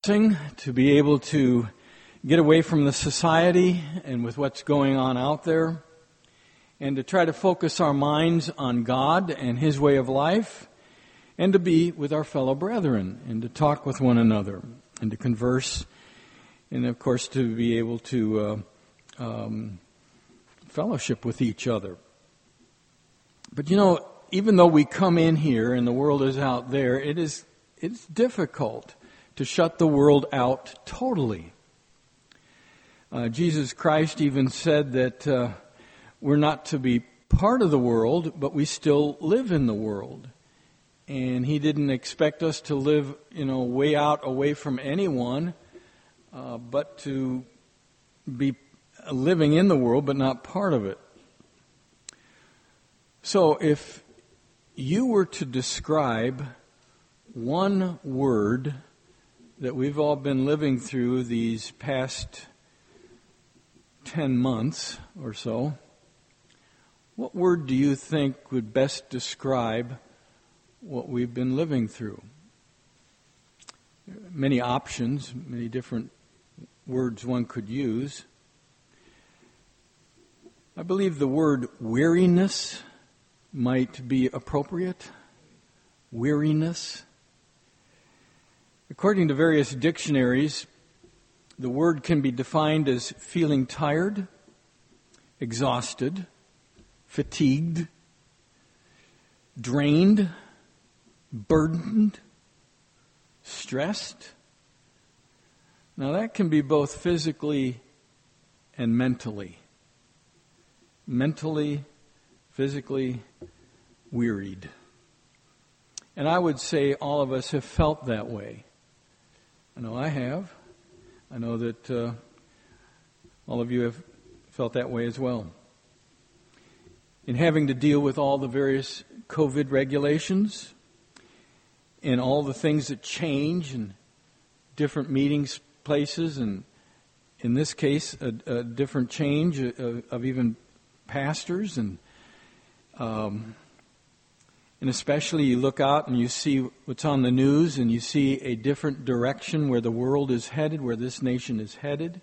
To be able to get away from the society and with what's going on out there, and to try to focus our minds on God and His way of life, and to be with our fellow brethren, and to talk with one another, and to converse, and of course to be able to fellowship with each other. But even though we come in here and the world is out there, it's difficult to shut the world out totally. Jesus Christ even said that we're not to be part of the world, but we still live in the world. And He didn't expect us to live, way out away from anyone, but to be living in the world, but not part of it. So if you were to describe one word that we've all been living through these past 10 months or so, what word do you think would best describe what we've been living through? Many options, many different words one could use. I believe the word weariness might be appropriate. Weariness. According to various dictionaries, the word can be defined as feeling tired, exhausted, fatigued, drained, burdened, stressed. Now that can be both physically and mentally. Mentally, physically wearied. And I would say all of us have felt that way. I know I have. I know that all of you have felt that way as well. In having to deal with all the various COVID regulations and all the things that change and different meetings places, and in this case a different change of even pastors, and especially you look out and you see what's on the news and you see a different direction where the world is headed, where this nation is headed.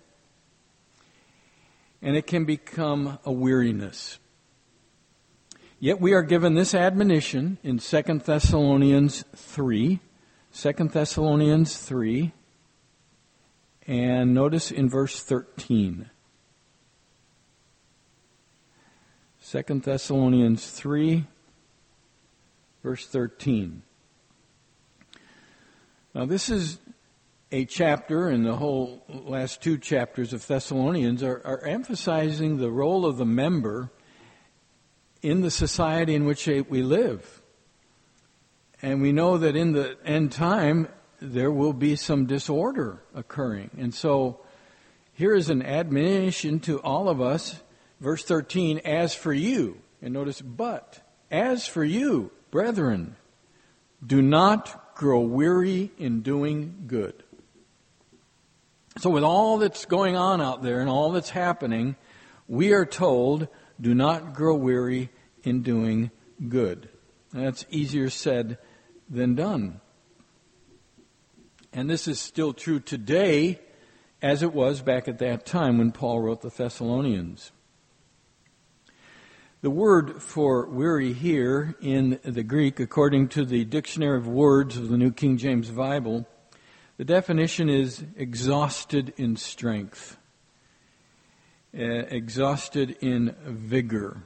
And it can become a weariness. Yet we are given this admonition in 2 Thessalonians 3. 2 Thessalonians 3. And notice in verse 13. 2 Thessalonians 3. Verse 13. Now this is a chapter, and the whole last two chapters of Thessalonians are emphasizing the role of the member in the society in which we live. And we know that in the end time there will be some disorder occurring. And so here is an admonition to all of us. Verse 13, as for you, and notice, but, as for you, brethren, do not grow weary in doing good. So with all that's going on out there and all that's happening, we are told, do not grow weary in doing good. And that's easier said than done. And this is still true today as it was back at that time when Paul wrote the Thessalonians. The word for weary here in the Greek, according to the Dictionary of Words of the New King James Bible, the definition is exhausted in strength, exhausted in vigor.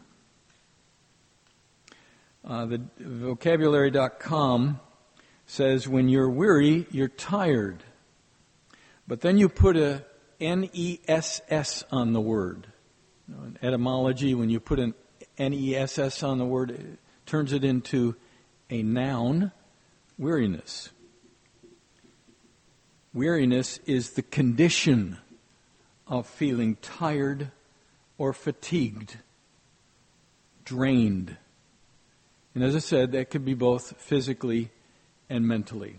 The vocabulary.com says when you're weary, you're tired. But then you put a N-E-S-S on the word. In etymology, when you put an N-E-S-S on the word, it turns it into a noun, weariness. Weariness is the condition of feeling tired or fatigued, drained. And as I said, that could be both physically and mentally.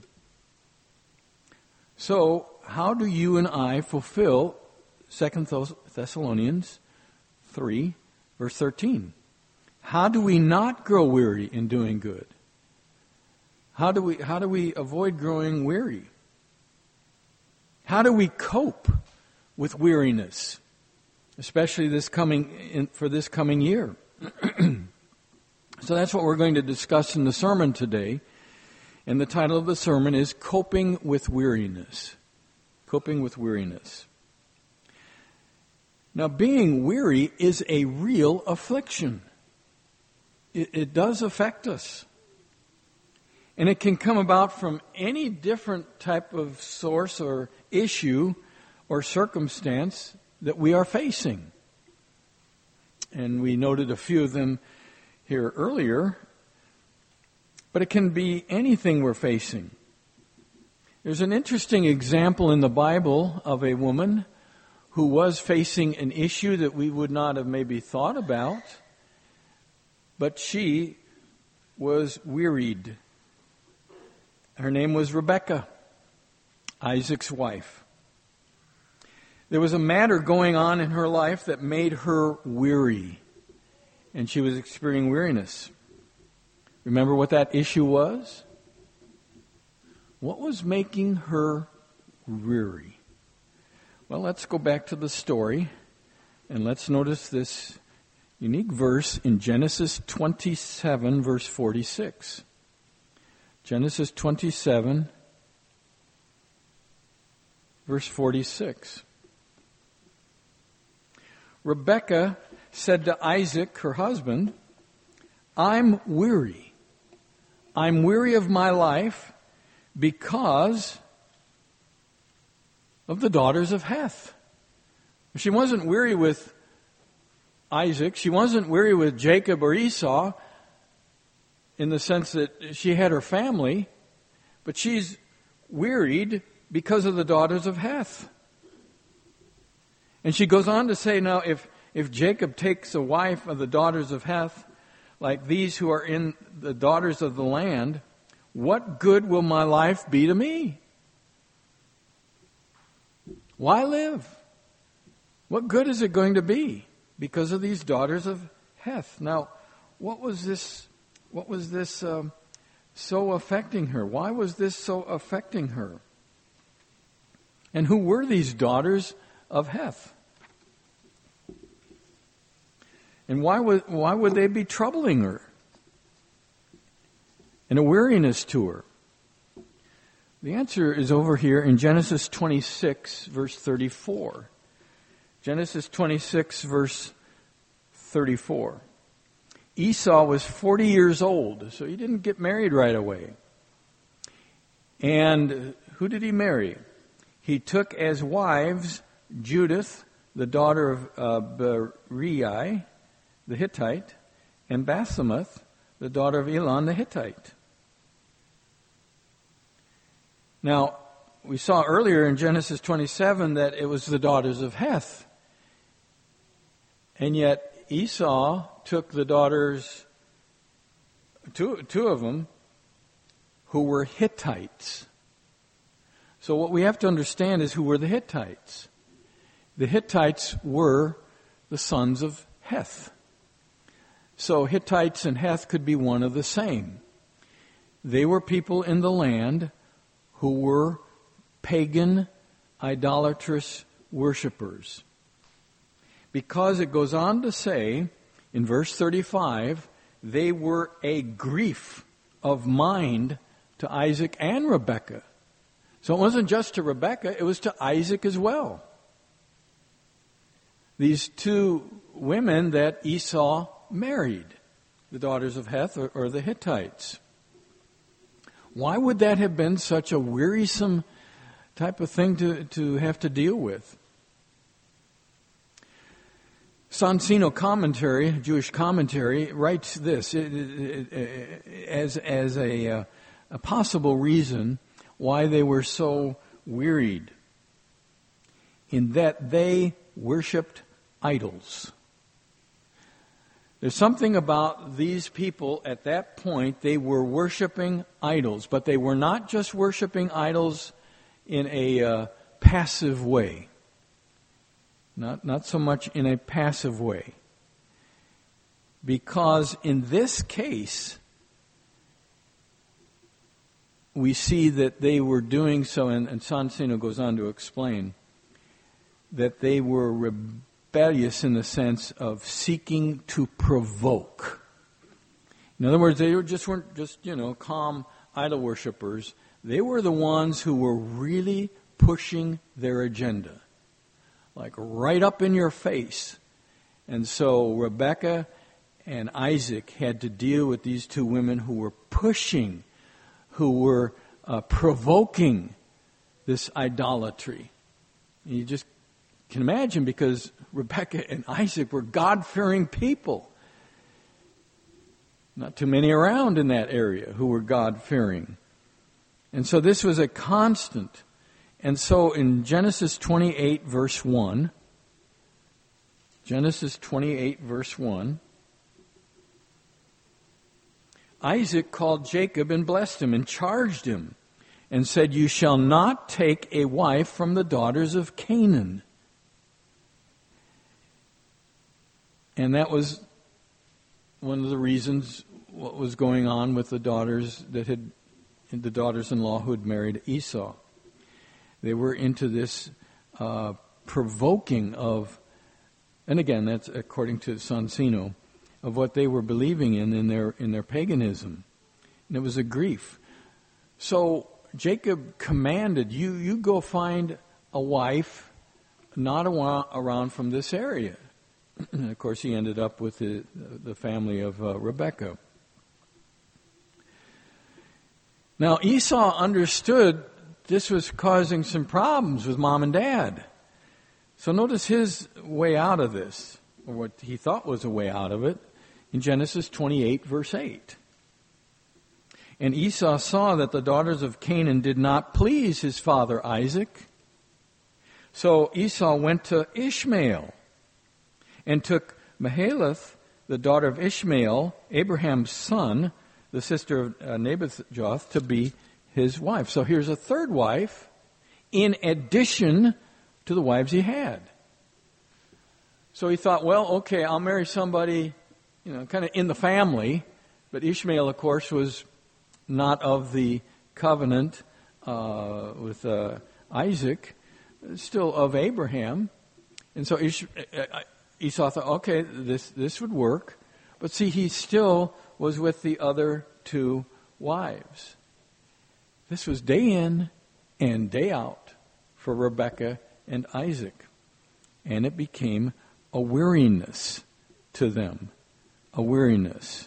So, how do you and I fulfill 2 Thessalonians 3, verse 13? How do we not grow weary in doing good? How do we avoid growing weary? How do we cope with weariness, especially for this coming year? So that's what we're going to discuss in the sermon today. And the title of the sermon is Coping with Weariness. Coping with Weariness. Now, being weary is a real affliction. It does affect us. And it can come about from any different type of source or issue or circumstance that we are facing. And we noted a few of them here earlier. But it can be anything we're facing. There's an interesting example in the Bible of a woman who was facing an issue that we would not have maybe thought about, but she was wearied. Her name was Rebekah, Isaac's wife. There was a matter going on in her life that made her weary, and she was experiencing weariness. Remember what that issue was? What was making her weary? Well, let's go back to the story, and let's notice this unique verse in Genesis 27, verse 46. Genesis 27, verse 46. Rebekah said to Isaac, her husband, I'm weary. I'm weary of my life because of the daughters of Heth. She wasn't weary with Isaac. She wasn't weary with Jacob or Esau in the sense that she had her family, but she's wearied because of the daughters of Heth. And she goes on to say, now, if Jacob takes a wife of the daughters of Heth, like these who are in the daughters of the land, what good will my life be to me? Why live? What good is it going to be because of these daughters of Heth? Now, what was this so affecting her? Why was this so affecting her? And who were these daughters of Heth? And why would they be troubling her? And a weariness to her? The answer is over here in Genesis 26, verse 34. Genesis 26, verse 34. Esau was 40 years old, so he didn't get married right away. And who did he marry? He took as wives Judith, the daughter of Bereai, the Hittite, and Basemath, the daughter of Elon, the Hittite. Now, we saw earlier in Genesis 27 that it was the daughters of Heth. And yet Esau took the daughters, two of them, who were Hittites. So what we have to understand is who were the Hittites. The Hittites were the sons of Heth. So Hittites and Heth could be one of the same. They were people in the land who were pagan, idolatrous worshipers. Because it goes on to say, in verse 35, they were a grief of mind to Isaac and Rebekah. So it wasn't just to Rebekah, it was to Isaac as well. These two women that Esau married, the daughters of Heth or the Hittites. Why would that have been such a wearisome type of thing to have to deal with? Sonsino commentary, Jewish commentary, writes this as a possible reason why they were so wearied, in that they worshipped idols. There's something about these people at that point, they were worshiping idols, but they were not just worshiping idols in a passive way. Not so much in a passive way. Because in this case, we see that they were doing so, and Sansino goes on to explain, that they were rebellious in the sense of seeking to provoke. In other words, they weren't just calm idol worshippers. They were the ones who were really pushing their agenda, like right up in your face. And so Rebekah and Isaac had to deal with these two women who were pushing, who were provoking this idolatry. And you just can imagine, because Rebekah and Isaac were God-fearing people. Not too many around in that area who were God-fearing. And so this was a constant. And so in Genesis 28, verse 1, Isaac called Jacob and blessed him and charged him and said, "You shall not take a wife from the daughters of Canaan." And that was one of the reasons what was going on with the daughters-in-law who had married Esau. They were into this provoking of, and again, that's according to Sansino, of what they were believing in their paganism. And it was a grief. So Jacob commanded, you go find a wife not around from this area. And of course, he ended up with the family of Rebekah. Now, Esau understood this was causing some problems with mom and dad. So notice his way out of this, or what he thought was a way out of it, in Genesis 28, verse 8. And Esau saw that the daughters of Canaan did not please his father Isaac. So Esau went to Ishmael and took Mahalath, the daughter of Ishmael, Abraham's son, the sister of Nebajoth, to be his wife. So here's a third wife in addition to the wives he had. So he thought, well, okay, I'll marry somebody, kind of in the family. But Ishmael, of course, was not of the covenant with Isaac, still of Abraham. And so Esau thought, okay, this would work. But see, he still was with the other two wives. This was day in and day out for Rebekah and Isaac. And it became a weariness to them. A weariness.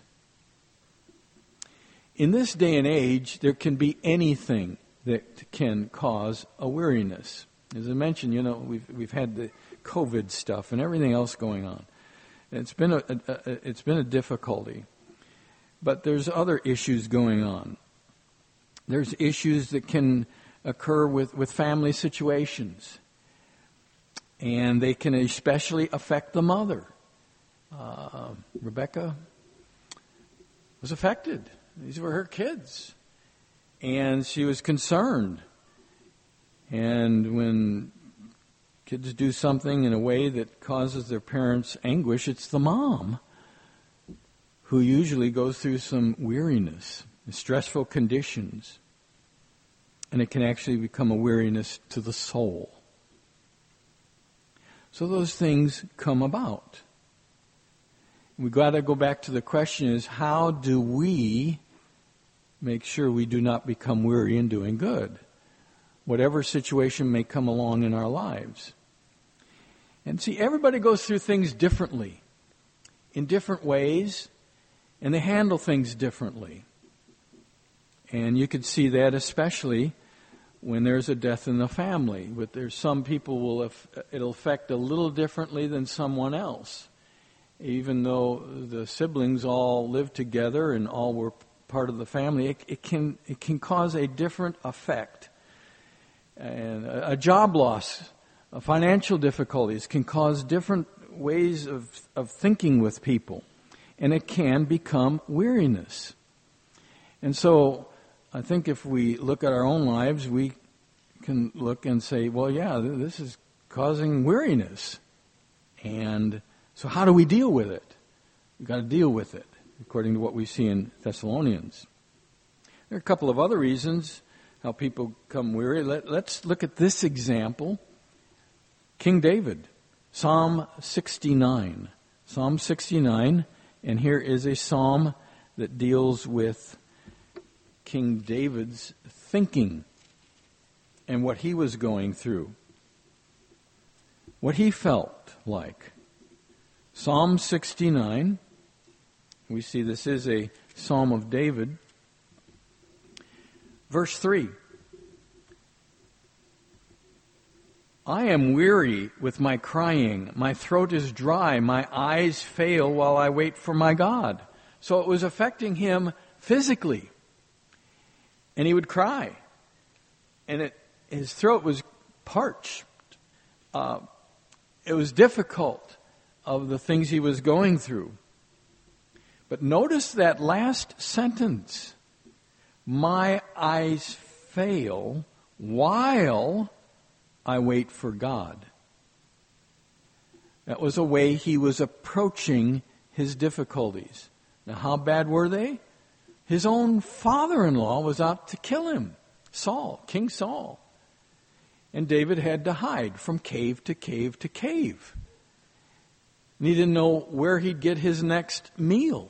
In this day and age, there can be anything that can cause a weariness. As I mentioned, we've had the COVID stuff and everything else going on. It's been a difficulty. But there's other issues going on. There's issues that can occur with family situations. And they can especially affect the mother. Rebekah was affected. These were her kids. And she was concerned. And when kids do something in a way that causes their parents anguish, it's the mom who usually goes through some weariness, stressful conditions. And it can actually become a weariness to the soul. So those things come about. We've got to go back to the question is, how do we make sure we do not become weary in doing good? Whatever situation may come along in our lives. And see, everybody goes through things differently, in different ways, and they handle things differently. And you could see that especially when there's a death in the family. But there's some people it'll affect a little differently than someone else. Even though the siblings all lived together and all were part of the family, it can cause a different effect. And a job loss, financial difficulties can cause different ways of thinking with people. And it can become weariness. And so I think if we look at our own lives, we can look and say, well, yeah, this is causing weariness. And so how do we deal with it? We've got to deal with it, according to what we see in Thessalonians. There are a couple of other reasons how people become weary. Let's look at this example. King David, Psalm 69. Psalm 69, and here is a psalm that deals with King David's thinking and what he was going through, what he felt like. Psalm 69, we see this is a psalm of David. Verse 3, I am weary with my crying. My throat is dry. My eyes fail while I wait for my God. So it was affecting him physically. And he would cry. And his throat was parched. It was difficult of the things he was going through. But notice that last sentence. My eyes fail while I wait for God. That was a way he was approaching his difficulties. Now, how bad were they? His own father-in-law was out to kill him, Saul, King Saul. And David had to hide from cave to cave to cave. And he didn't know where he'd get his next meal.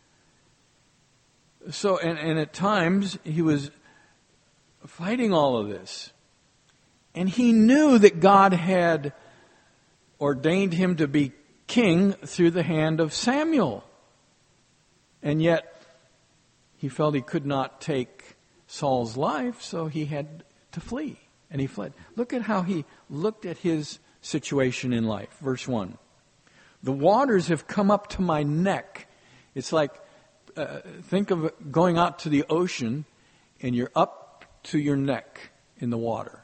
So, and at times, he was fighting all of this. And he knew that God had ordained him to be king through the hand of Samuel. And yet, he felt he could not take Saul's life, so he had to flee. And he fled. Look at how he looked at his situation in life. Verse 1. The waters have come up to my neck. It's like, think of going out to the ocean and you're up to your neck in the water.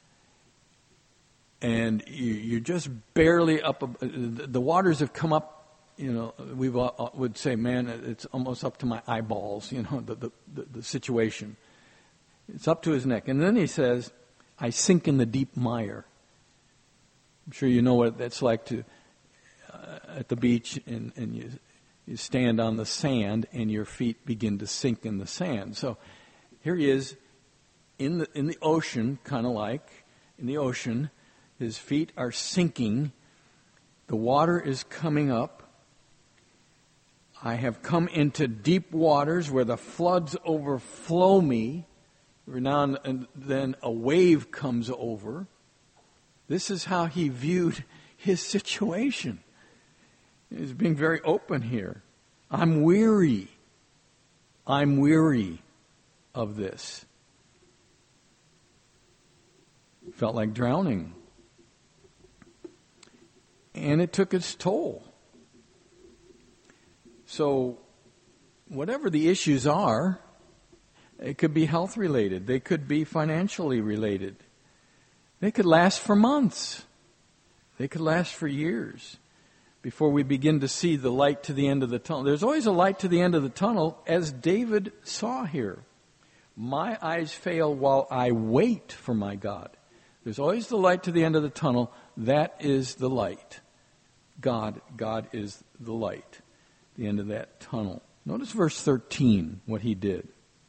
And you're just barely up. The waters have come up, we would say, man, it's almost up to my eyeballs, the situation. It's up to his neck. And then he says, I sink in the deep mire. I'm sure you know what that's like to at the beach and you stand on the sand and your feet begin to sink in the sand. So here he is in the ocean, kind of like in the ocean. His feet are sinking. The water is coming up. I have come into deep waters where the floods overflow me. Every now and then a wave comes over. This is how he viewed his situation. He's being very open here. I'm weary. I'm weary of this. Felt like drowning. And it took its toll. So, whatever the issues are, it could be health related. They could be financially related. They could last for months. They could last for years before we begin to see the light to the end of the tunnel. There's always a light to the end of the tunnel, as David saw here. My eyes fail while I wait for my God. There's always the light to the end of the tunnel. That is the light. God is the light. The end of that tunnel. Notice verse 13, what he did.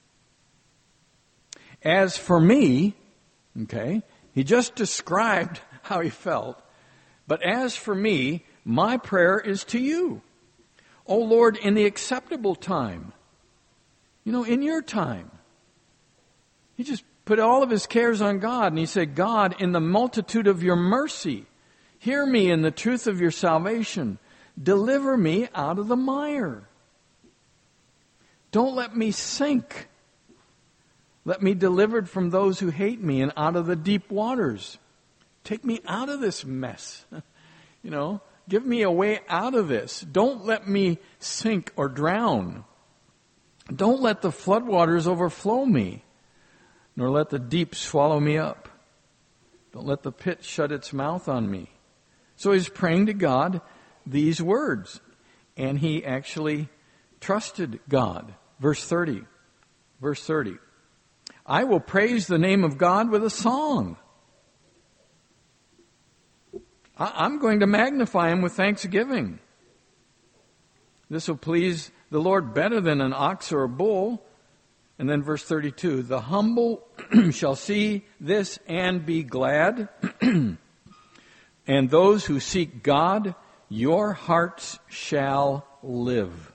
As for me, okay, he just described how he felt. But as for me, my prayer is to you. O Lord, in the acceptable time. In your time. He just put all of his cares on God. And he said, God, in the multitude of your mercy, hear me in the truth of your salvation. Deliver me out of the mire. Don't let me sink. Let me delivered from those who hate me and out of the deep waters. Take me out of this mess. Give me a way out of this. Don't let me sink or drown. Don't let the floodwaters overflow me, nor let the deep swallow me up. Don't let the pit shut its mouth on me. So he's praying to God these words. And he actually trusted God. Verse 30. I will praise the name of God with a song. I'm going to magnify him with thanksgiving. This will please the Lord better than an ox or a bull. And then verse 32, the humble shall see this and be glad, and those who seek God, your hearts shall live.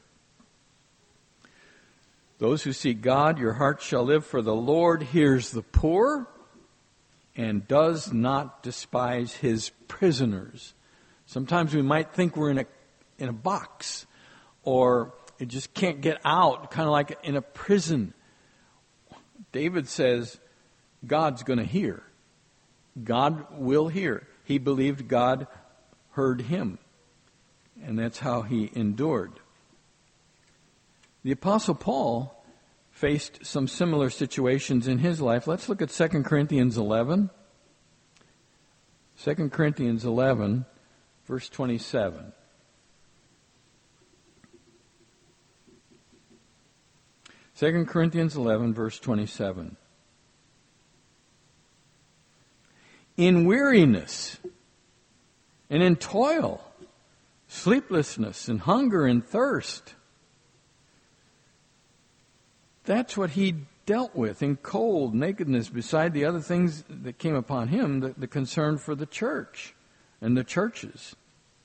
Those who seek God, your hearts shall live, for the Lord hears the poor and does not despise his prisoners. Sometimes we might think we're in a box, or it just can't get out, kind of like in a prison. David says, God's going to hear. God will hear. He believed God heard him. And that's how he endured. The Apostle Paul faced some similar situations in his life. Let's look at 2 Corinthians 11. 2 Corinthians 11, verse 27. Second Corinthians 11, verse 27. In weariness and in toil, sleeplessness and hunger and thirst. That's what he dealt with in cold, nakedness, beside the other things that came upon him, the concern for the church and the churches.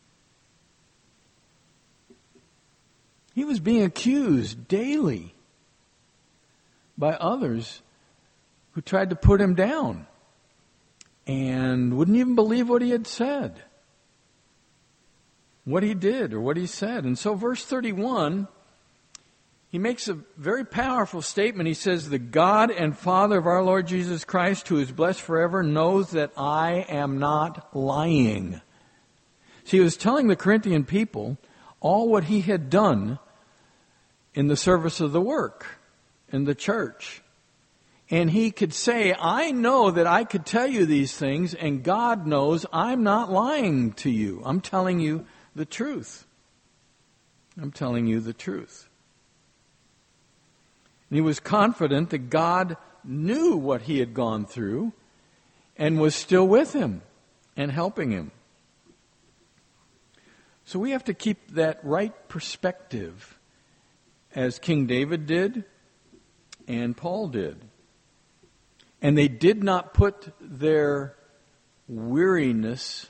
He was being accused daily by others who tried to put him down and wouldn't even believe what he had said, what he did or what he said. And so verse 31, he makes a very powerful statement. He says, the God and Father of our Lord Jesus Christ, who is blessed forever, knows that I am not lying. See, he was telling the Corinthian people all what he had done in the service of the work in the church. And he could say, I know that I could tell you these things, and God knows I'm not lying to you. I'm telling you the truth. I'm telling you the truth. And he was confident that God knew what he had gone through and was still with him and helping him. So we have to keep that right perspective, as King David did and Paul did. And they did not put their weariness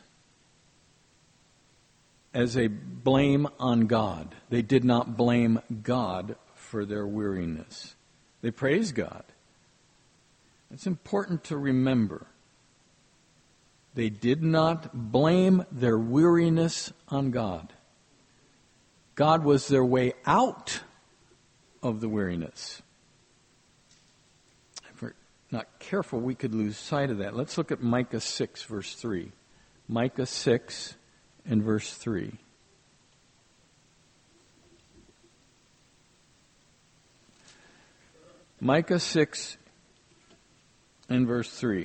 as a blame on God. They did not blame God for their weariness. They praised God. It's important to remember. They did not blame their weariness on God. God was their way out of the weariness. If we're not careful, we could lose sight of that. Let's look at Micah 6, verse 3. Micah 6 and verse 3. Micah 6 and verse 3.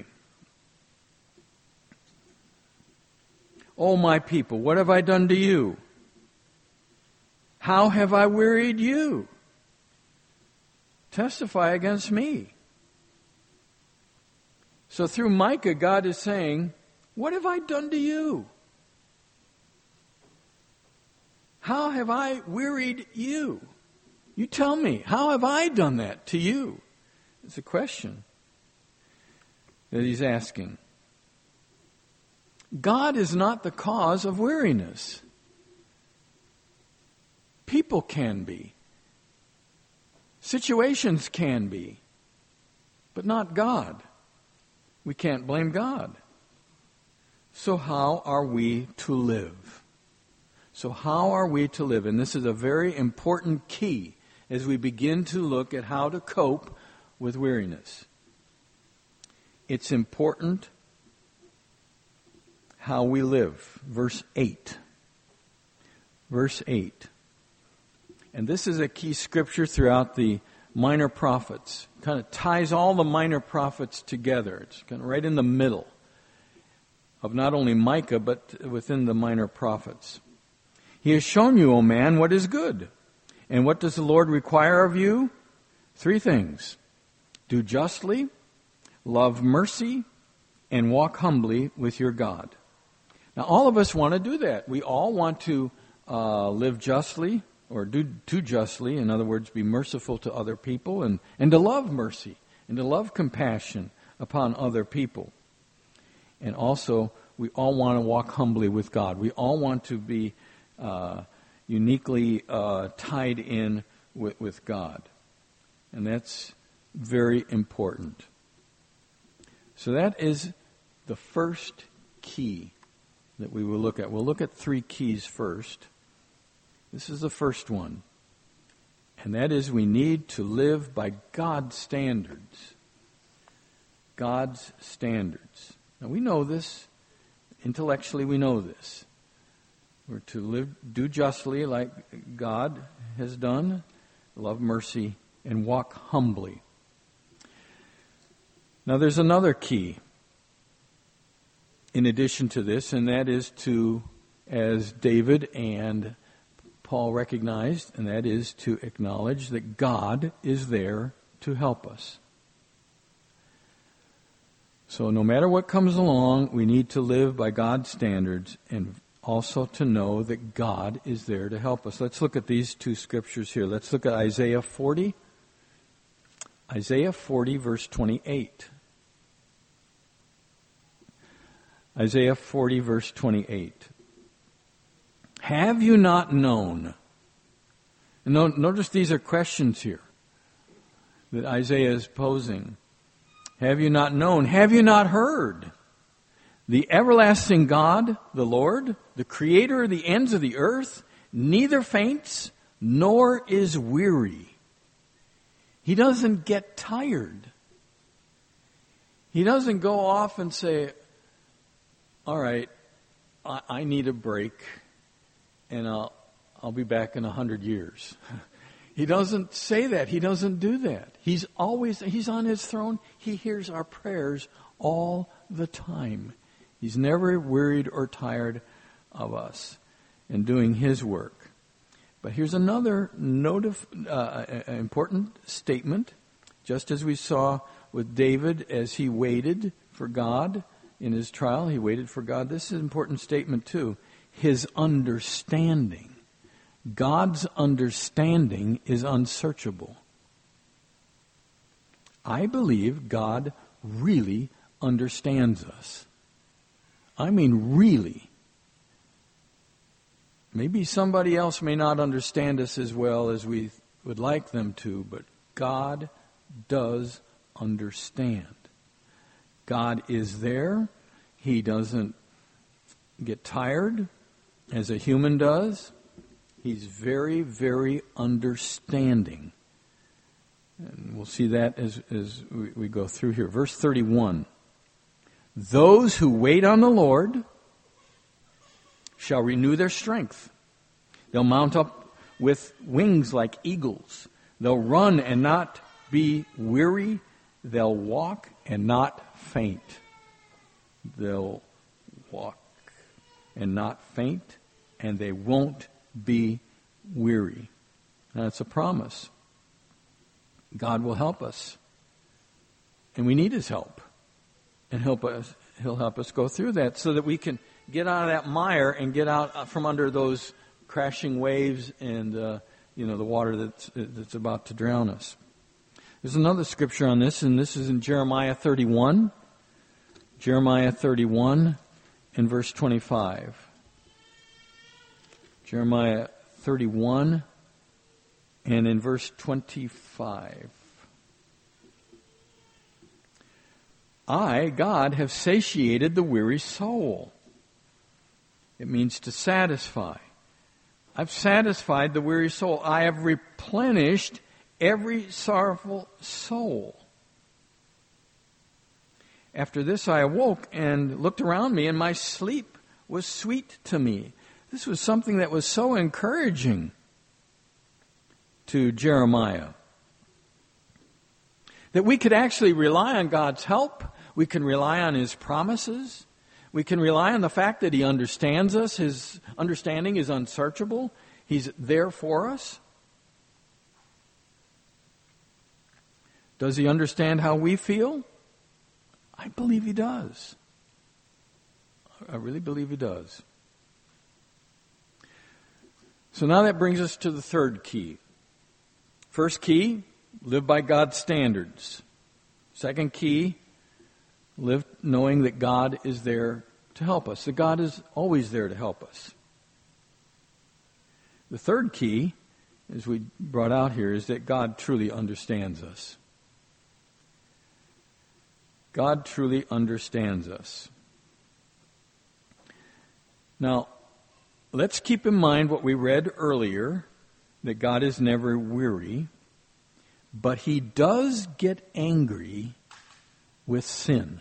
O my people, what have I done to you? How have I wearied you? Testify against me. So through Micah, God is saying, what have I done to you? How have I wearied you? You tell me, how have I done that to you? It's a question that he's asking. God is not the cause of weariness. People can be. Situations can be. But not God. We can't blame God. So how are we to live? So how are we to live? And this is a very important key as we begin to look at how to cope with weariness. It's important how we live. Verse 8. Verse 8. And this is a key scripture throughout the minor prophets. It kind of ties all the minor prophets together. It's kind of right in the middle of not only Micah, but within the minor prophets. He has shown you, O man, what is good. And what does the Lord require of you? 3 things. Do justly, love mercy, and walk humbly with your God. Now, all of us want to do that. We all want to live justly, or do too justly. In other words, be merciful to other people and to love mercy and to love compassion upon other people. And also, we all want to walk humbly with God. We all want to be uniquely tied in with God. And that's very important. So that is the first key that we will look at. We'll look at 3 keys first. This is the first one. And that is, we need to live by God's standards. God's standards. Now we know this. Intellectually we know this. We're to do justly like God has done, love mercy, and walk humbly. Now there's another key in addition to this, and that is to, as David and Paul recognized, and that is to acknowledge that God is there to help us. So no matter what comes along, we need to live by God's standards and also to know that God is there to help us. Let's look at these 2 scriptures here. Let's look at Isaiah 40. Isaiah 40, verse 28. Isaiah 40, verse 28. Have you not known? And notice these are questions here that Isaiah is posing. Have you not known? Have you not heard? The everlasting God, the Lord, the Creator of the ends of the earth, neither faints nor is weary. He doesn't get tired. He doesn't go off and say, all right, I need a break, and I'll be back in 100 years. He doesn't say that. He doesn't do that. He's on His throne. He hears our prayers all the time. He's never worried or tired of us in doing His work. But here's another important statement. Just as we saw with David as he waited for God in his trial, he waited for God. This is an important statement too. His understanding. God's understanding is unsearchable. I believe God really understands us. I mean really. Maybe somebody else may not understand us as well as we would like them to, but God does understand. God is there. He doesn't get tired as a human does. He's very, very understanding. And we'll see that as we go through here. Verse 31. Those who wait on the Lord shall renew their strength. They'll mount up with wings like eagles. They'll run and not be weary. They'll walk and not faint. They'll walk and not faint, and they won't be weary. That's a promise. God will help us. And we need His help. And He'll help us go through that so that we can get out of that mire and get out from under those crashing waves and the water that's about to drown us. There's another scripture on this, and this is in Jeremiah 31. Jeremiah 31 and verse 25. Jeremiah 31 and in verse 25. I, God, have satiated the weary soul. It means to satisfy. I've satisfied the weary soul. I have replenished every sorrowful soul. After this I awoke and looked around me, and my sleep was sweet to me. This was something that was so encouraging to Jeremiah. That we could actually rely on God's help. We can rely on His promises. We can rely on the fact that He understands us. His understanding is unsearchable. He's there for us. Does He understand how we feel? I believe He does. I really believe He does. So now that brings us to the third key. First key, live by God's standards. Second key, live knowing that God is there to help us, that God is always there to help us. The third key, as we brought out here, is that God truly understands us. God truly understands us. Now, let's keep in mind what we read earlier, that God is never weary, but He does get angry with sin.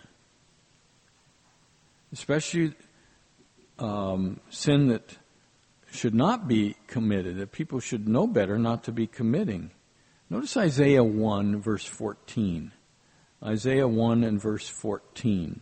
Especially sin that should not be committed, that people should know better not to be committing. Notice Isaiah 1, verse 14. Isaiah 1 and verse 14.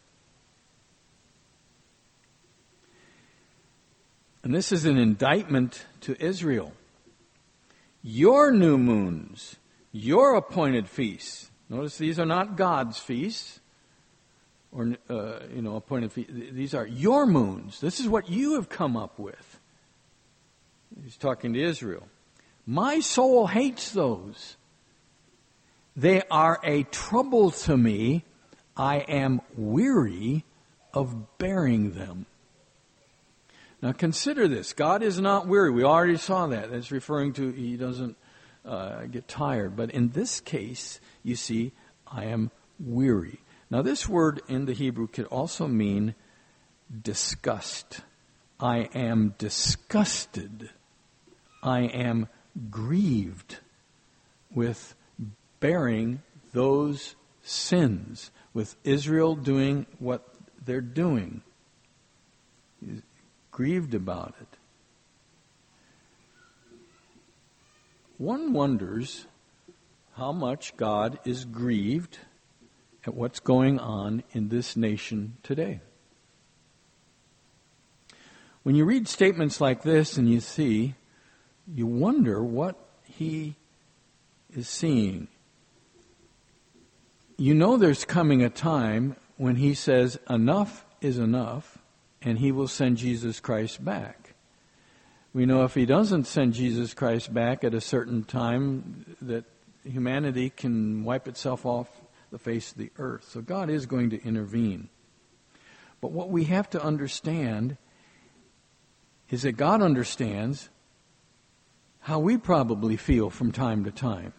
And this is an indictment to Israel. Your new moons, your appointed feasts. Notice these are not God's feasts, or appointed feasts. These are your moons. This is what you have come up with. He's talking to Israel. My soul hates those. They are a trouble to me. I am weary of bearing them. Now consider this. God is not weary. We already saw that. That's referring to He doesn't get tired. But in this case, you see, I am weary. Now this word in the Hebrew could also mean disgust. I am disgusted. I am grieved with bearing those sins, with Israel doing what they're doing. He's grieved about it. One wonders how much God is grieved at what's going on in this nation today. When you read statements like this and you wonder what He is seeing. You know there's coming a time when He says enough is enough and He will send Jesus Christ back. We know if He doesn't send Jesus Christ back at a certain time that humanity can wipe itself off the face of the earth. So God is going to intervene. But what we have to understand is that God understands how we probably feel from time to time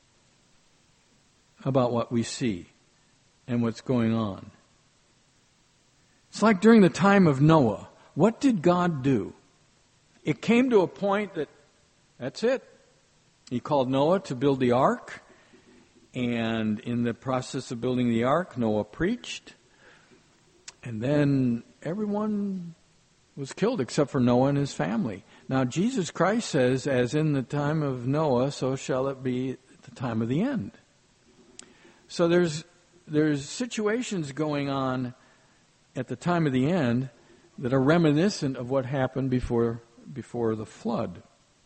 about what we see and what's going on. It's like during the time of Noah. What did God do? It came to a point that's it. He called Noah to build the ark. And in the process of building the ark, Noah preached. And then everyone was killed except for Noah and his family. Now Jesus Christ says, as in the time of Noah, so shall it be at the time of the end. So there's situations going on at the time of the end that are reminiscent of what happened before the flood.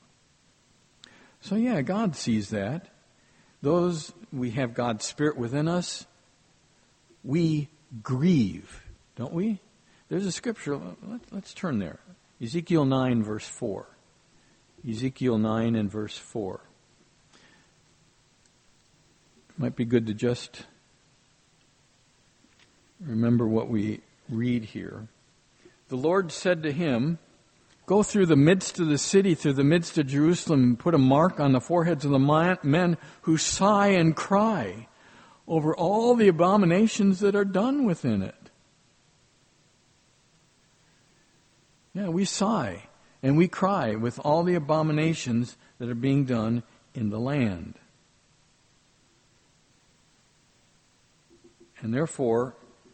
So yeah, God sees that. We have God's Spirit within us. We grieve, don't we? There's a scripture. Let's turn there. Ezekiel 9, verse 4. Ezekiel 9 and verse 4. Might be good to just remember what we read here. The Lord said to him, go through the midst of the city, through the midst of Jerusalem, and put a mark on the foreheads of the men who sigh and cry over all the abominations that are done within it. Yeah, we sigh and we cry with all the abominations that are being done in the land. And therefore,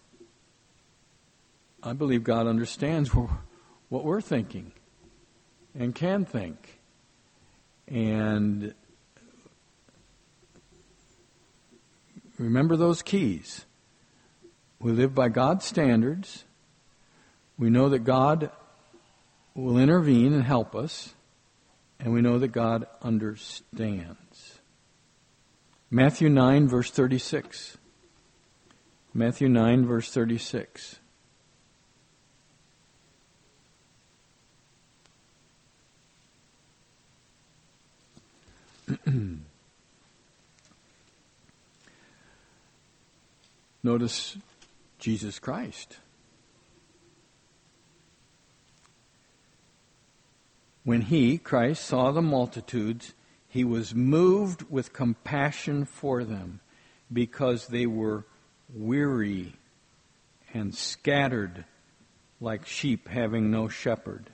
I believe God understands what we're thinking and can think. And remember those keys. We live by God's standards. We know that God will intervene and help us. And we know that God understands. Matthew 9, verse 36. Matthew 9, verse 36. Notice Jesus Christ. When he, Christ, saw the multitudes, he was moved with compassion for them because they were weary and scattered like sheep having no shepherd.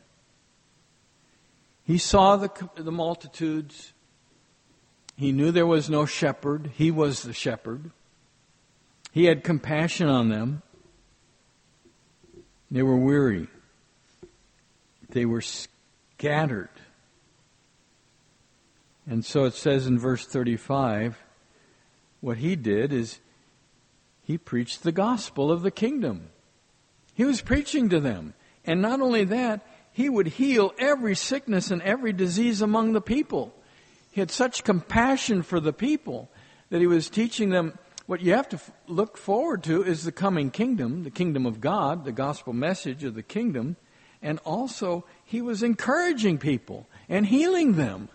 He saw the multitudes. He knew there was no shepherd. He was the shepherd. He had compassion on them. They were weary. They were scattered. And so it says in verse 35, what he did is he preached the gospel of the kingdom. He was preaching to them. And not only that, he would heal every sickness and every disease among the people. He had such compassion for the people that he was teaching them what you have to look forward to is the coming kingdom, the kingdom of God, the gospel message of the kingdom. And also, he was encouraging people and healing them.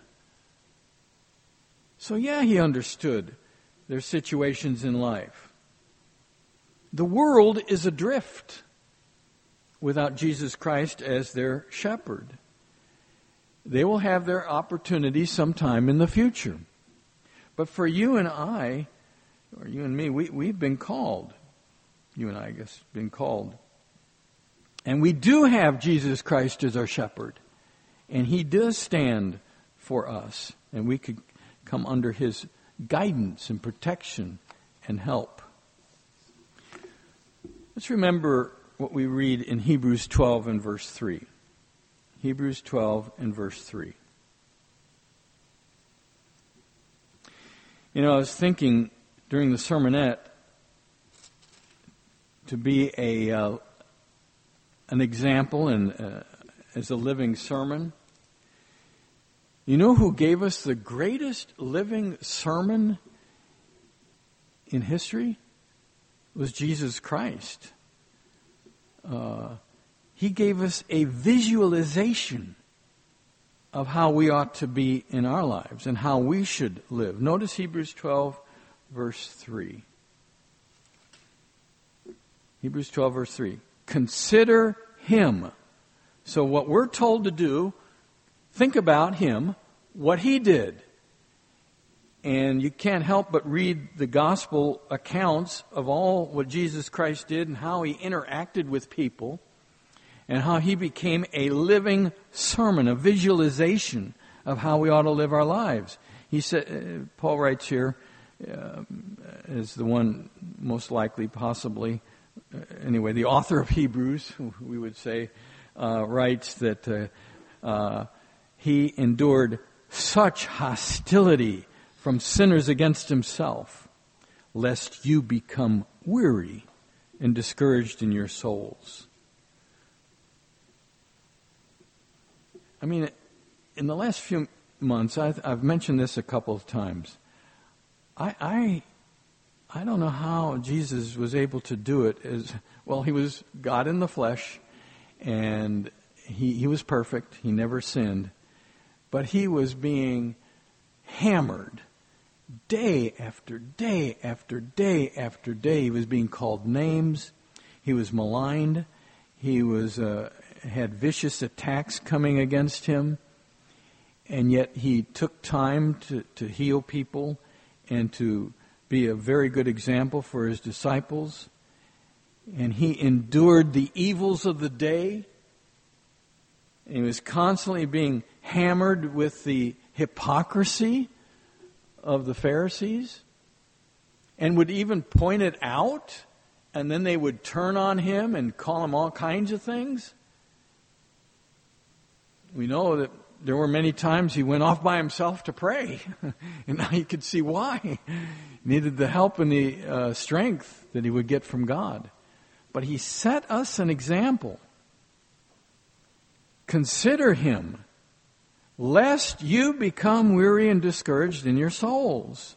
So yeah, he understood their situations in life. The world is adrift without Jesus Christ as their shepherd. They will have their opportunity sometime in the future. But for you and I, or you and me, we've been called. You and I guess, been called. And we do have Jesus Christ as our shepherd. And he does stand for us. And we could come under his guidance and protection and help. Let's remember what we read in Hebrews 12 and verse 3. Hebrews 12 and verse 3. You know, I was thinking during the sermonette to be an example and as a living sermon. You know who gave us the greatest living sermon in history? It was Jesus Christ. He gave us a visualization of how we ought to be in our lives and how we should live. Notice Hebrews 12, verse 3. Hebrews 12, verse 3. Consider him. So what we're told to do, think about him, what he did. And you can't help but read the gospel accounts of all what Jesus Christ did and how he interacted with people and how he became a living sermon, a visualization of how we ought to live our lives. He said, Paul writes here, as the one most likely, possibly, anyway, the author of Hebrews, we would say, writes that he endured such hostility from sinners against himself, lest you become weary and discouraged in your souls. I mean, in the last few months, I've mentioned this a couple of times. I don't know how Jesus was able to do it. He was God in the flesh, and he was perfect. He never sinned. But he was being hammered day after day after day after day. He was being called names. He was maligned. He was had vicious attacks coming against him. And yet he took time to heal people and to be a very good example for his disciples. And he endured the evils of the day. And he was constantly being hammered with the hypocrisy of the Pharisees and would even point it out, and then they would turn on him and call him all kinds of things. We know that there were many times he went off by himself to pray, and now you could see why. He needed the help and the strength that he would get from God. But he set us an example. Consider him, lest you become weary and discouraged in your souls.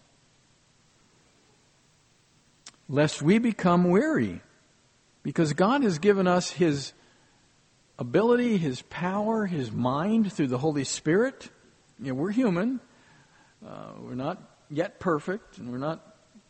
Lest we become weary. Because God has given us his ability, his power, his mind through the Holy Spirit. You know, we're human, We're not yet perfect, and we're not,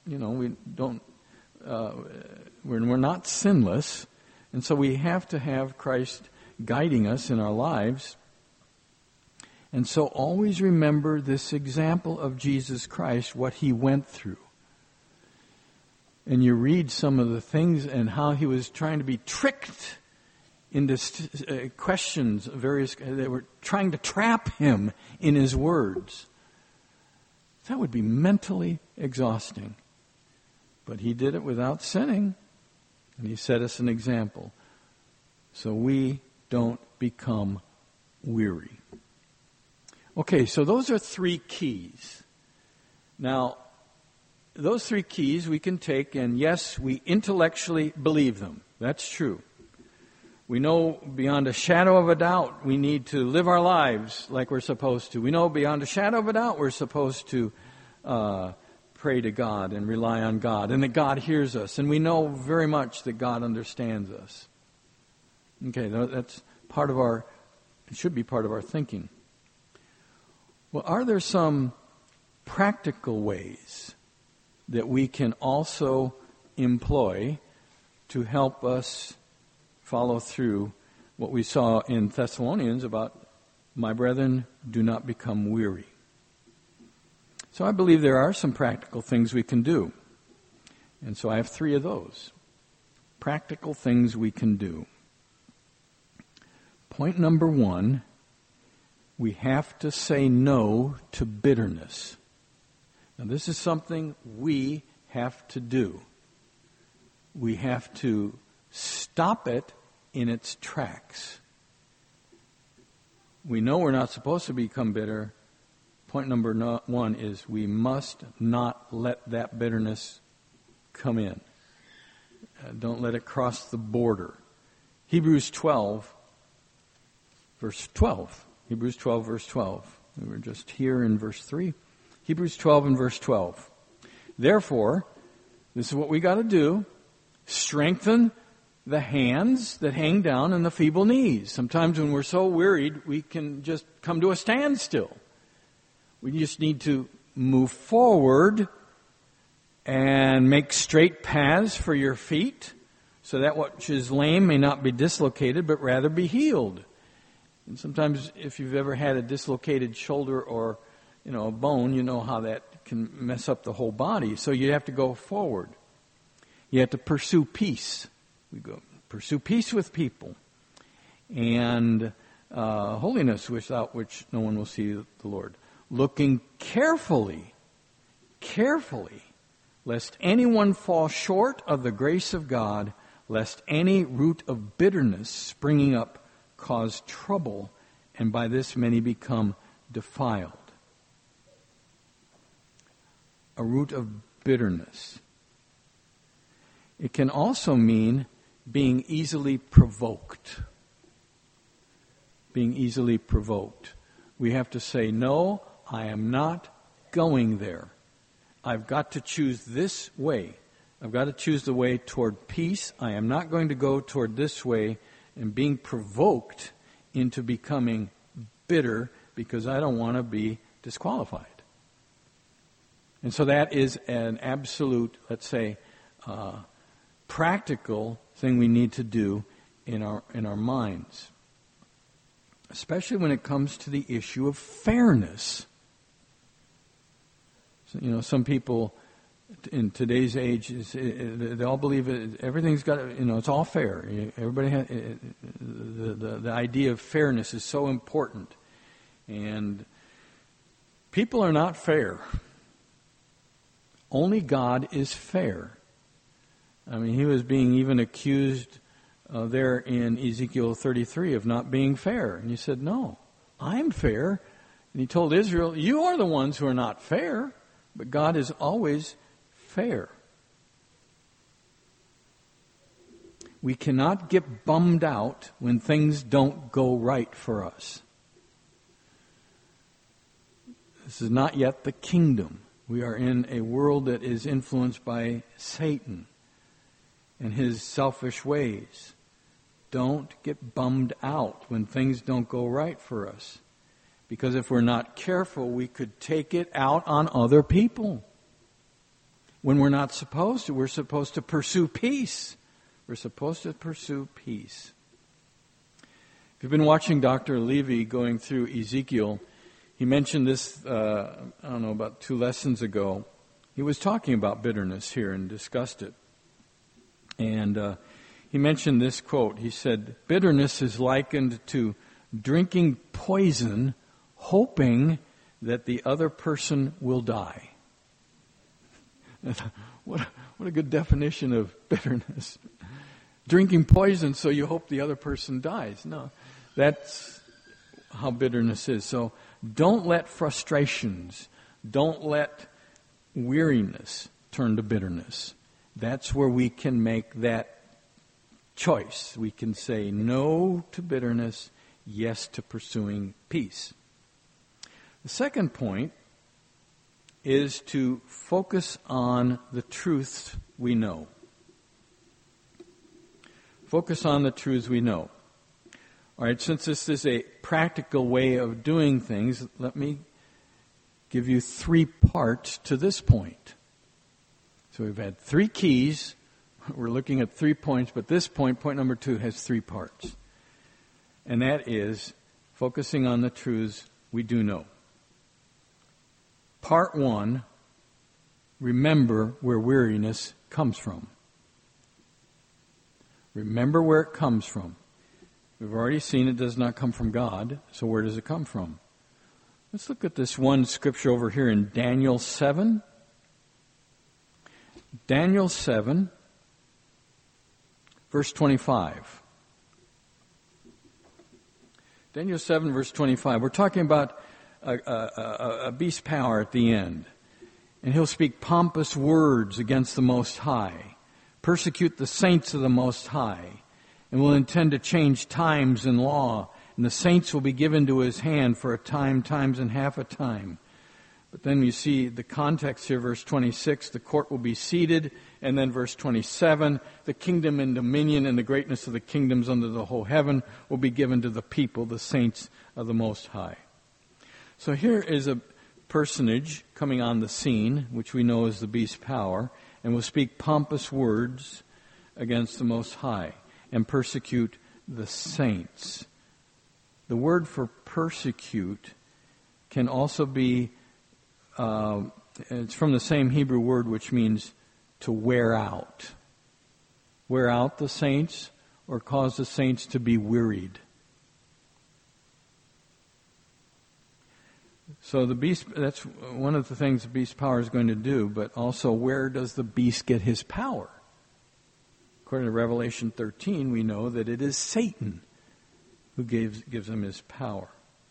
we're not sinless. And so we have to have Christ guiding us in our lives. And so always remember this example of Jesus Christ, what he went through. And you read some of the things and how he was trying to be tricked into questions, they were trying to trap him in his words. That would be mentally exhausting. But he did it without sinning, and he set us an example. So we don't become weary. Okay, so those are 3 keys. Now, those 3 keys we can take, and yes, we intellectually believe them. That's true. We know beyond a shadow of a doubt we need to live our lives like we're supposed to. We know beyond a shadow of a doubt we're supposed to pray to God and rely on God, and that God hears us. And we know very much that God understands us. Okay, that's it should be part of our thinking. Well, are there some practical ways that we can also employ to help us follow through what we saw in Thessalonians about, my brethren, do not become weary? So I believe there are some practical things we can do. And so I have 3 of those. Practical things we can do. Point number 1, we have to say no to bitterness. Now this is something we have to do. We have to stop it in its tracks. We know we're not supposed to become bitter. Point number 1 is we must not let that bitterness come in. Don't let it cross the border. Hebrews 12, verse 12. Hebrews 12, verse 12. We were just here in verse 3. Hebrews 12 and verse 12. Therefore, this is what we got to do. Strengthen the hands that hang down and the feeble knees. Sometimes when we're so wearied, we can just come to a standstill. We just need to move forward and make straight paths for your feet so that what is lame may not be dislocated, but rather be healed. And sometimes if you've ever had a dislocated shoulder or, a bone, you know how that can mess up the whole body. So you have to go forward. You have to pursue peace. We go pursue peace with people and holiness, without which no one will see the Lord. Looking carefully, lest anyone fall short of the grace of God, lest any root of bitterness springing up cause trouble, and by this many become defiled. A root of bitterness. It can also mean being easily provoked. Being easily provoked. We have to say, no, I am not going there. I've got to choose this way. I've got to choose the way toward peace. I am not going to go toward this way and being provoked into becoming bitter because I don't want to be disqualified. And so that is an absolute, let's say, practical thing we need to do in our minds. Especially when it comes to the issue of fairness. So, some people in today's age, they all believe everything's got, it's all fair. Everybody has, the idea of fairness is so important. And people are not fair. Only God is fair. I mean, he was being even accused there in Ezekiel 33 of not being fair. And he said, no, I'm fair. And he told Israel, you are the ones who are not fair, but God is always fair. We cannot get bummed out when things don't go right for us. This is not yet the kingdom. We are in a world that is influenced by Satan and his selfish ways. Don't get bummed out when things don't go right for us. Because if we're not careful, we could take it out on other people. When we're not supposed to. We're supposed to pursue peace. We're supposed to pursue peace. If you've been watching Dr. Levy going through Ezekiel, he mentioned this, about 2 lessons ago. He was talking about bitterness here and discussed it. And he mentioned this quote. He said, bitterness is likened to drinking poison, hoping that the other person will die. What a good definition of bitterness. Drinking poison so you hope the other person dies. No, that's how bitterness is. So don't let frustrations, don't let weariness turn to bitterness. That's where we can make that choice. We can say no to bitterness, yes to pursuing peace. The second point is to focus on the truths we know. Focus on the truths we know. All right, since this is a practical way of doing things, let me give you 3 parts to this point. So we've had 3 keys. We're looking at 3 points, but this point number 2, has 3 parts. And that is focusing on the truths we do know. Part 1, remember where weariness comes from. Remember where it comes from. We've already seen it does not come from God, so where does it come from? Let's look at this one scripture over here in Daniel 7. Daniel 7, verse 25. Daniel 7, verse 25. We're talking about a beast power at the end. And he'll speak pompous words against the Most High, persecute the saints of the Most High, and will intend to change times and law, and the saints will be given to his hand for a time, times, and half a time. But then you see the context here, verse 26, the court will be seated, and then verse 27, the kingdom and dominion and the greatness of the kingdoms under the whole heaven will be given to the people, the saints of the Most High. So here is a personage coming on the scene, which we know is the beast power, and will speak pompous words against the Most High and persecute the saints. The word for persecute can also be, it's from the same Hebrew word which means to wear out. Wear out the saints or cause the saints to be wearied. So the beast, that's one of the things the beast power is going to do, but also where does the beast get his power? According to Revelation 13, we know that it is Satan who gives him his power.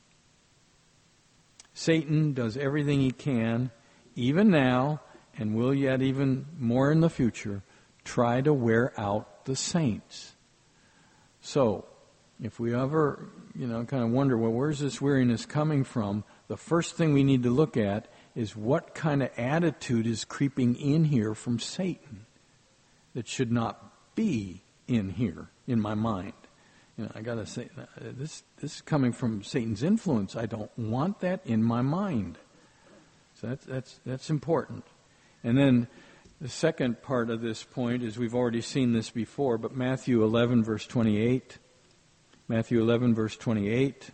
Satan does everything he can, even now, and will yet even more in the future, try to wear out the saints. So, if we ever, kind of wonder, well, where's this weariness coming from? The first thing we need to look at is what kind of attitude is creeping in here from Satan that should not be in here, in my mind. I got to say, this is coming from Satan's influence. I don't want that in my mind. So that's important. And then the second part of this point is we've already seen this before, but Matthew 11, verse 28. Matthew 11, verse 28.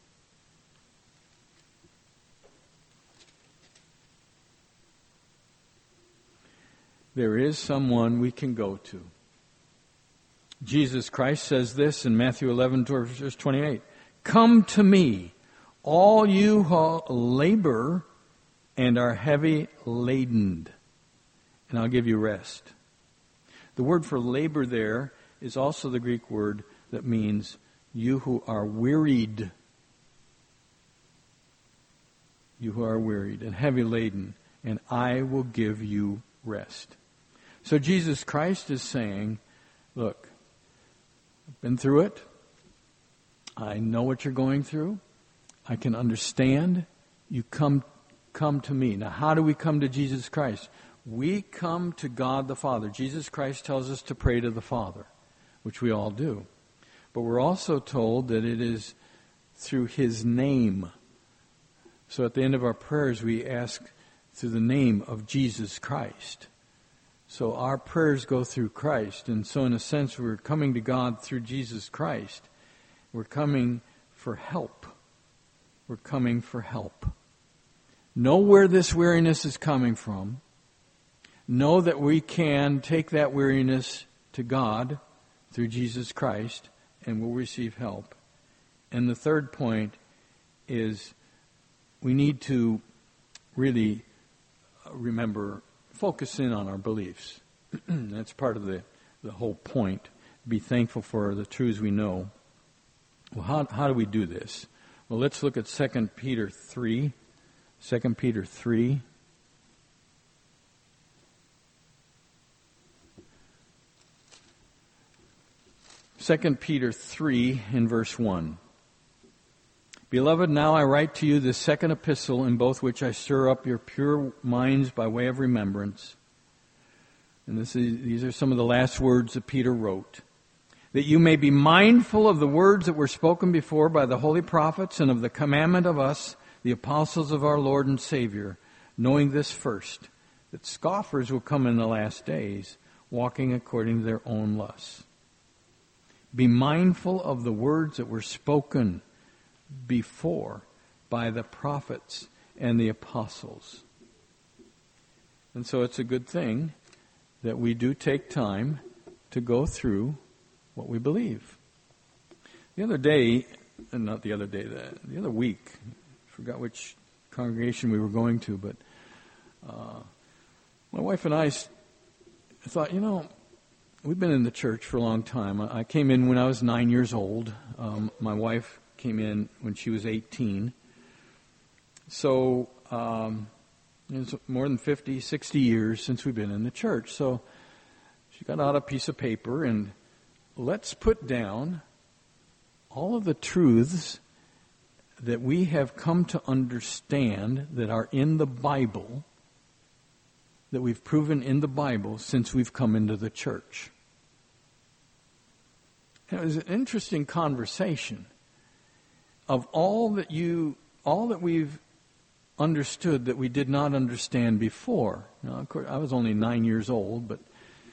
There is someone we can go to. Jesus Christ says this in Matthew 11, verse 28. Come to me, all you who labor and are heavy laden, and I'll give you rest. The word for labor there is also the Greek word that means you who are wearied. You who are wearied and heavy laden, and I will give you rest. So Jesus Christ is saying, look, I've been through it. I know what you're going through. I can understand. You come to me. Now, how do we come to Jesus Christ? We come to God the Father. Jesus Christ tells us to pray to the Father, which we all do. But we're also told that it is through His name So at the end of our prayers, we ask through the name of Jesus Christ. So our prayers go through Christ. And so in a sense, we're coming to God through Jesus Christ. We're coming for help. We're coming for help. Know where this weariness is coming from. Know that we can take that weariness to God through Jesus Christ, and we'll receive help. And the third point is we need to really remember, focus in on our beliefs. That's part of the whole point. Be thankful for the truths we know. Well, how do we do this? Well, let's look at 2 Peter 3. 2 Peter 3. Second Peter 3 in verse 1. Beloved, now I write to you this second epistle, in both which I stir up your pure minds by way of remembrance. And these are some of the last words that Peter wrote. That you may be mindful of the words that were spoken before by the holy prophets, and of the commandment of us, the apostles of our Lord and Savior, knowing this first, that scoffers will come in the last days, walking according to their own lusts. Be mindful of the words that were spoken before by the prophets and the apostles. And so it's a good thing that we do take time to go through what we believe. The other week, I forgot which congregation we were going to, but my wife and I thought, we've been in the church for a long time. I came in when I was 9 years old. My wife came in when she was 18. So it's more than 50, 60 years since we've been in the church. So she got out a piece of paper and let's put down all of the truths that we have come to understand that are in the Bible, that we've proven in the Bible since we've come into the church. It was an interesting conversation of all that we've understood that we did not understand before. Now, of course, I was only 9 years old, but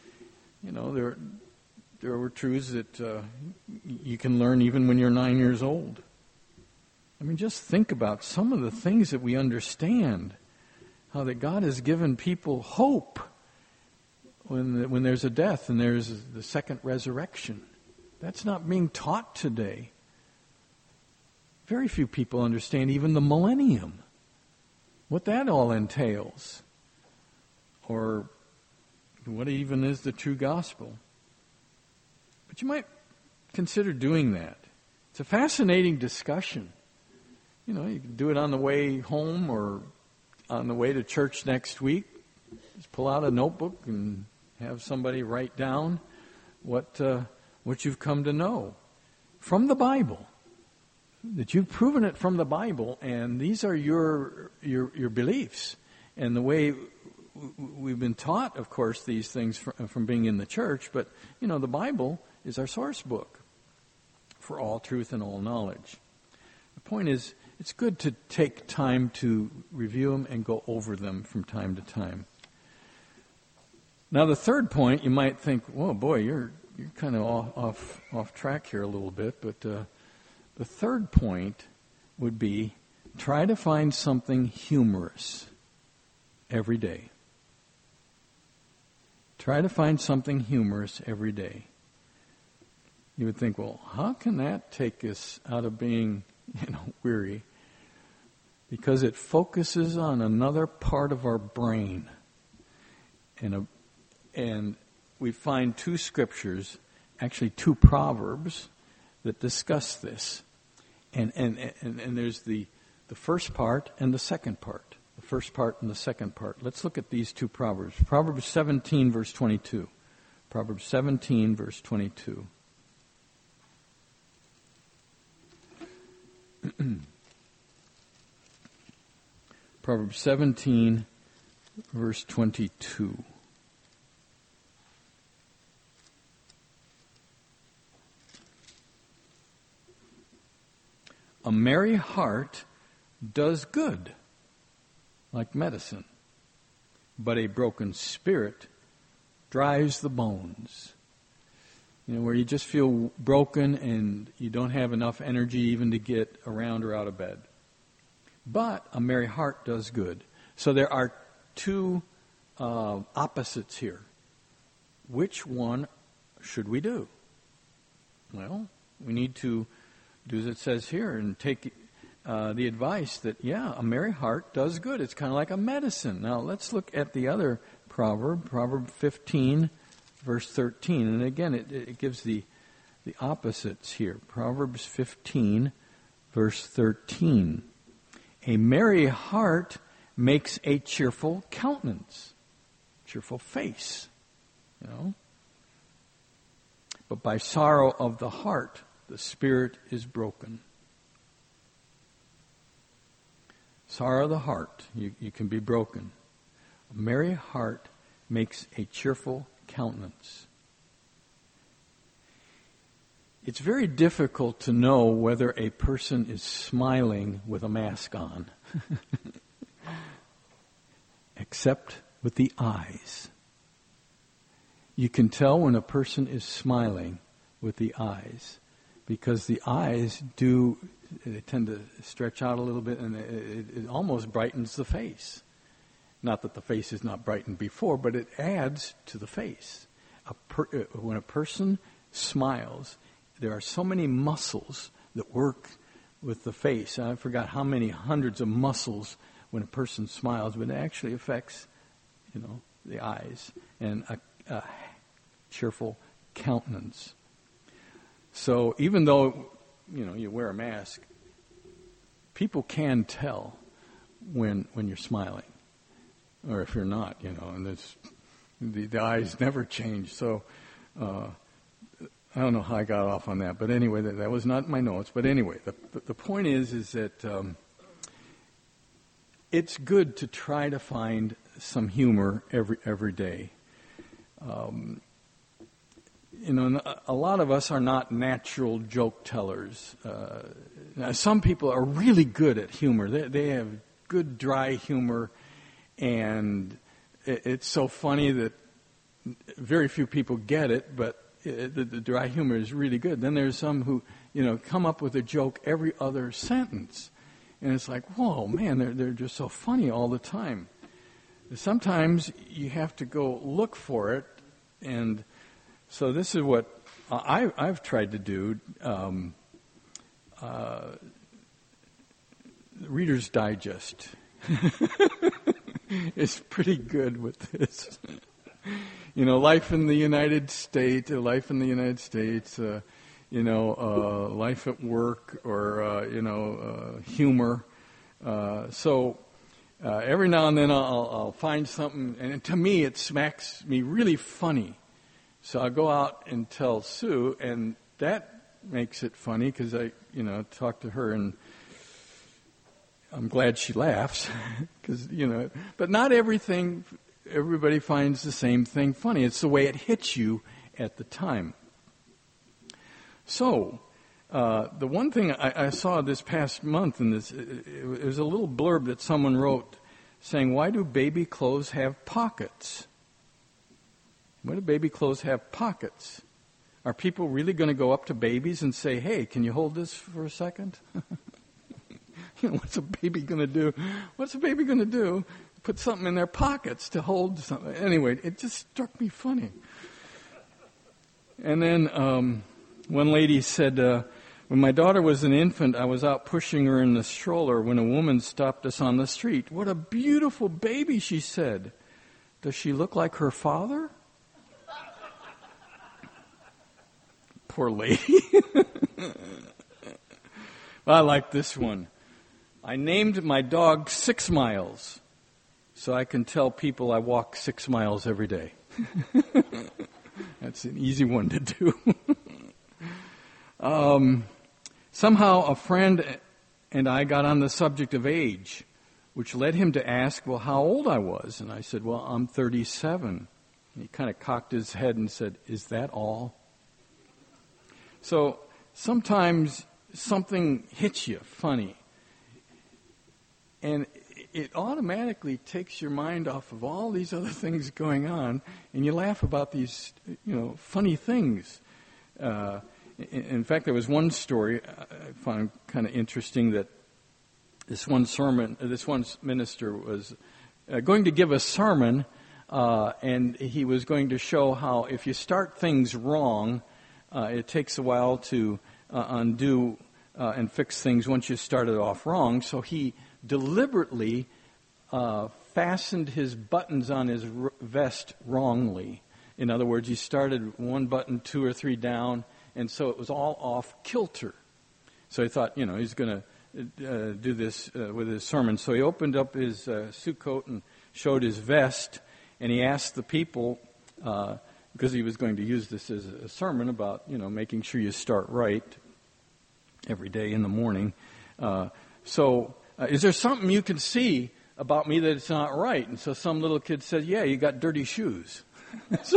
there were truths that you can learn even when you're 9 years old. I mean, just think about some of the things that we understand. How that God has given people hope when there's a death and there's the second resurrection. That's not being taught today. Very few people understand even the millennium, what that all entails, or what even is the true gospel. But you might consider doing that. It's a fascinating discussion. You can do it on the way home or on the way to church next week. Just pull out a notebook and have somebody write down what you've come to know from the Bible. That you've proven it from the Bible, and these are your beliefs. And the way we've been taught, of course, these things from being in the church, but, the Bible is our source book for all truth and all knowledge. The point is, it's good to take time to review them and go over them from time to time. Now, the third point, you might think, "Whoa, boy, you're kind of off track here a little bit." But the third point would be try to find something humorous every day. Try to find something humorous every day. You would think, well, how can that take us out of being weary? Because it focuses on another part of our brain. And we find two scriptures, actually two proverbs, that discuss this. And there's the first part and the second part. The first part and the second part. Let's look at these two proverbs. Proverbs 17, verse 22. Proverbs 17, verse 22. Proverbs 17, verse 22. A merry heart does good, like medicine, but a broken spirit dries the bones. You know, where you just feel broken and you don't have enough energy even to get around or out of bed. But a merry heart does good. So there are two opposites here. Which one should we do? Well, we need to do as it says here and take the advice that, a merry heart does good. It's kind of like a medicine. Now, let's look at the other proverb, Proverb 15, verse 13. And again, it gives the opposites here. Proverbs 15, verse 13. A merry heart makes a cheerful countenance, cheerful face, you know. But by sorrow of the heart, the spirit is broken. Sorrow of the heart, you can be broken. A merry heart makes a cheerful countenance. It's very difficult to know whether a person is smiling with a mask on, except with the eyes. You can tell when a person is smiling with the eyes, because the eyes they tend to stretch out a little bit, and it almost brightens the face. Not that the face is not brightened before, but it adds to the face. When a person smiles, there are so many muscles that work with the face. I forgot how many hundreds of muscles when a person smiles, but it actually affects, the eyes and a cheerful countenance. So even though, you wear a mask, people can tell when you're smiling, or if you're not, and the eyes never change. So I don't know how I got off on that, but anyway, that was not my notes. But anyway, the point is that it's good to try to find some humor every day. A lot of us are not natural joke tellers. Now some people are really good at humor. They have good dry humor, and it's so funny that very few people get it, but the dry humor is really good. Then there's some who, come up with a joke every other sentence. And it's like, whoa, man, they're just so funny all the time. Sometimes you have to go look for it. And so this is what I've tried to do. Reader's Digest is pretty good with this. Life in the United States, life at work, or, humor. So every now and then I'll find something, and to me it smacks me really funny. So I'll go out and tell Sue, and that makes it funny because I, talk to her, and I'm glad she laughs because, but not everybody finds the same thing funny. It's the way it hits you at the time. So, the one thing I saw this past month in this, it was a little blurb that someone wrote saying, why do baby clothes have pockets? Why do baby clothes have pockets? Are people really going to go up to babies and say, hey, can you hold this for a second? What's a baby going to do? What's a baby going to do? Put something in their pockets to hold something. Anyway, it just struck me funny. And then one lady said, when my daughter was an infant, I was out pushing her in the stroller when a woman stopped us on the street. What a beautiful baby, she said. Does she look like her father? Poor lady. I like this one. I named my dog 6 Miles. So I can tell people I walk 6 miles every day. That's an easy one to do. Somehow a friend and I got on the subject of age, which led him to ask, well, how old I was. And I said, well, I'm 37. And he kind of cocked his head and said, is that all? So sometimes something hits you funny. And it automatically takes your mind off of all these other things going on, and you laugh about these, funny things. In fact, there was one story I found kind of interesting that this one minister was going to give a sermon, and he was going to show how if you start things wrong, it takes a while to undo and fix things once you started off wrong. So he deliberately fastened his buttons on his vest wrongly. In other words, he started one button 2 or 3 down, and so it was all off kilter. So he thought, he's going to do this with his sermon. So he opened up his suit coat and showed his vest, and he asked the people, because he was going to use this as a sermon about, making sure you start right every day in the morning. Is there something you can see about me that it's not right? And so some little kid said, yeah, you got dirty shoes. So,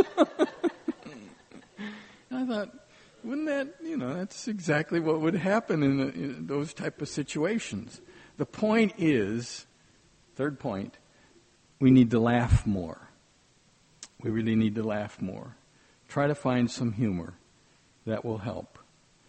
I thought, wouldn't that, that's exactly what would happen in those type of situations. The point is, third point, we need to laugh more. We really need to laugh more. Try to find some humor. That will help.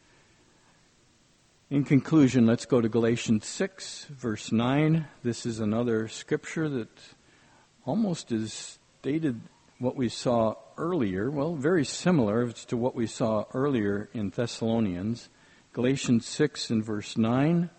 In conclusion, let's go to Galatians 6, verse 9. This is another scripture that almost is stated what we saw earlier. Well, very similar to what we saw earlier in Thessalonians. Galatians 6 and verse 9.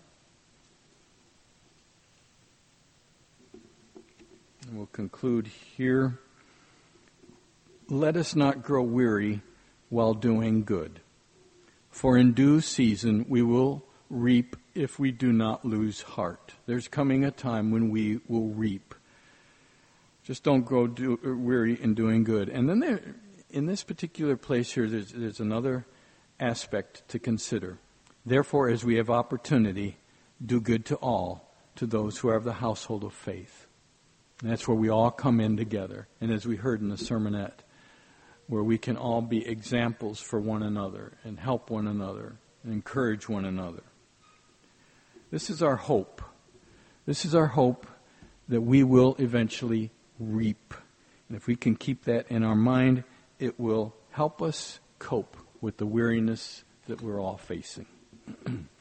And we'll conclude here. Let us not grow weary while doing good. For in due season we will reap if we do not lose heart. There's coming a time when we will reap. Just don't grow weary in doing good. And then in this particular place here, there's another aspect to consider. Therefore, as we have opportunity, do good to all, to those who are of the household of faith. And that's where we all come in together. And as we heard in the sermonette, where we can all be examples for one another and help one another and encourage one another. This is our hope. This is our hope that we will eventually reap. And if we can keep that in our mind, it will help us cope with the weariness that we're all facing.